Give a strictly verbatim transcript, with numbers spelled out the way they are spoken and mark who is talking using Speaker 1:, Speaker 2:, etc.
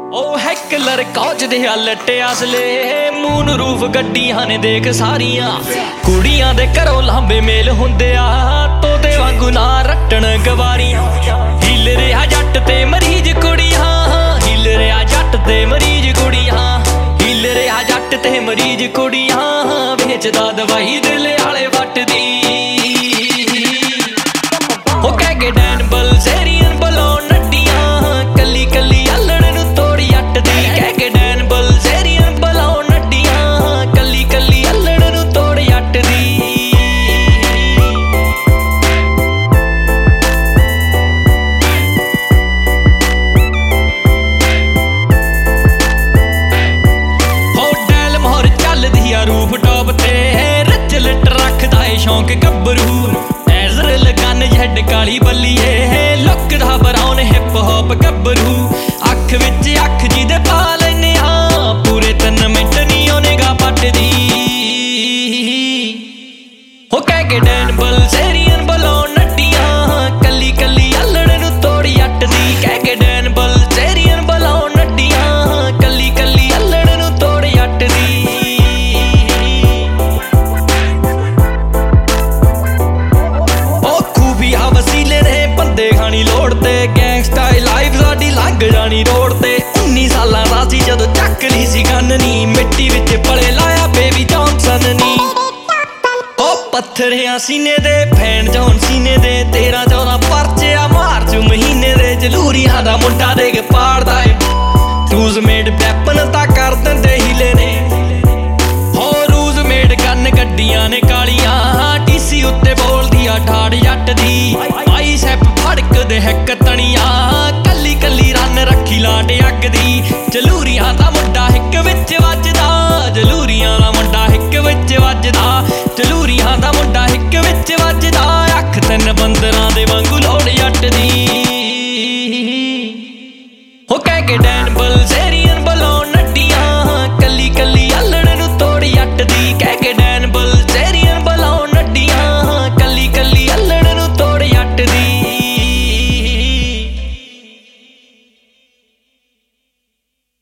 Speaker 1: ਉਹ ਹੈਕਲਰ ਕੌਚ ਦੇ ਹਲਟੇ ਅਸਲੇ moon roof ਗੱਡੀਆਂ ਨੇ ਦੇਖ ਸਾਰੀਆਂ ਕੁੜੀਆਂ ਦੇ ਘਰੋਂ ਲਾਂਬੇ ਮੇਲ ਹੁੰਦੇ ਆ ਤੋਤੇ ਵਾਂਗੂ ਨਾ ਰੱਟਣ ਗਵਾਰੀਆਂ ਹਿੱਲ ਰਿਹਾ ਜੱਟ ਤੇ ਮਰੀਜ਼ ਕੁੜੀਆਂ ਹਿੱਲ ਰਿਹਾ ਜੱਟ ਤੇ ਮਰੀਜ਼ ਕੁੜੀਆਂ ਹਿੱਲ ਰਿਹਾ ਜੱਟ ਤੇ ਮਰੀਜ਼ ਕੁੜੀਆਂ ਵੇਚਦਾ ਦਵਾਈ ਦਿਲ ਵਾਲੇ ਵੱਟਦੀ ਉਹ ਕਹਿ ਕੇ ਡੈਨ ਬਲਜ਼ੇਰੀਅਨ ਬਲਾਉਣ ਨੱਡੀਆਂ ਕੱਲੀ ਕੱਲੀ ਅਲੜ ਨੂੰ ਤੋੜ ਜੱਟ ਦੀ ਕਹਿ ਕੇ ਡੈਨ ਬਲਜ਼ੇਰੀਅਨ ਬਲਾਉਣ ਨੱਡੀਆਂ ਕੱਲੀ ਕੱਲੀ ਅਲੜ ਨੂੰ ਤੋੜ ਜੱਟ ਦੀ ਹੋ ਡੈਲ ਮੋਹਰ ਚੱਲਦੀ ਆ ਰੂਫ ਟੌਪ ਤੇ ਰੱਜ ਲਿਟ ਰੱਖਦਾ ਏ ਸ਼ੌਂਕ ਗੱਭਰੂ ਲਗਨ ਜੱਡ ਕਾਲੀ ਬੱਲੀਏ ਲੁੱਕ ਦਾ ਬਰਾਉਨ ਹਿਪ ਹੌਪ ਗੱਭਰੂ ਅੱਖ ਵਿੱਚ ਅੱਖ ਜਿਹਦੇ ਪਾ ਲੈਨੇ ਆ ਪੂਰੇ ਤਿੰਨ ਮਿੰਟ ਨੀ ਉਹ ਨਿਗਾਹ ਪੱਟਦੀ ਹੋ ਕਹਿ ਕੇ ਡੈਨ ਬਲਜ਼ੇਰੀਅਨ ਬਲਾਉਣ ਨੱਡੀਆਂ ਕੱਲੀ ਕੱਲੀ ਅਲੜ ਨੂੰ ਤੋੜ ਜੱਟ ਦੀ ਕਹਿ ਕੇ ਡੈਨ ਬਲਜ਼ੇਰੀਅਨ ਬਲਾਉਣ ਨੱਡੀਆਂ ਕੱਲੀ ਕੱਲੀ ਅਲੜ ਨੂੰ ਤੋੜ ਜੱਟ ਦੀ ਵਸੀਲੇ ਨੇ ਬੰਦੇ ਖਾਣੀ ਲੋੜ ਤੇ ਗੈਂਗਸਟਾਈਲ ਲਾਈਫ ਸਾਡੀ ਲੰਘ ਜਾਣੀ ਰੋਡ ਤੇ ਉੱਨੀ ਸਾਲਾਂ ਦਾ ਸੀ ਜਦੋਂ ਚੱਕ ਲਈ ਸੀ ਗੰਨ ਨੀ ਮਿੱਟੀ ਵਿੱਚ ਪਲੇ ਲਾਇਆ ਬੇਬੀ ਜੌਨਸਨ ਨੀ ਉਹ ਪੱਥਰਿਆਂ ਸੀਨੇ ਦੇ ਫੈਨ ਜੌਨ ਸੀਨੇ ਦੇ ਤੇਰਾਂ ਚੌਦਾਂ ਪਰਚਿਆ ਮਾਰਚ ਮਹੀਨੇ ਦੇ ਜਲੂਰੀਆਂ ਦਾ ਮੁੰਡਾ ਦੇਖ ਪਾੜਦਾ ਏ ਰੂਜ਼ ਮੇਡ ਵੈਪਨ ਤਾਂ ਕਰ ਦਿੰਦੇ ਹੀਲੇ ਨੇ ਹੋ ਰੂਜ਼ ਮੇਡ ਗੰਨ ਗੱਡੀਆਂ ਨੇ ਕਾਲੀਆਂ ਡੀਸੀ ਉੱਤੇ ਬੋਲਦੀ ਆ ਠਾੜ ਜੱਟ ਦੀ ਬਾਈਸੈਪ ਫੜਕਦੇ ਹੈਕ ਤਣੀਆਂ ਕੱਲੀ ਕੱਲੀ ਰਨ ਰੱਖੀ ਲਾਟ ਅੱਗ ਦੀ ਜਲੂਰੀਆਂ ਦਾ ਮੁੰਡਾ ਹਿੱਕ ਵਿੱਚ ਵੱਜਦਾ ਜਲੂਰੀਆਂ ਦਾ ਮੁੰਡਾ ਹਿੱਕ ਵਿੱਚ ਵੱਜਦਾ ਜਲੂਰੀਆਂ ਦਾ ਮੁੰਡਾ ਹਿੱਕ ਵਿੱਚ ਵੱਜਦਾ ਅੱਖ ਤਿੰਨ ਬੰਦਰਾਂ ਦੇ ਵਾਂਗੂ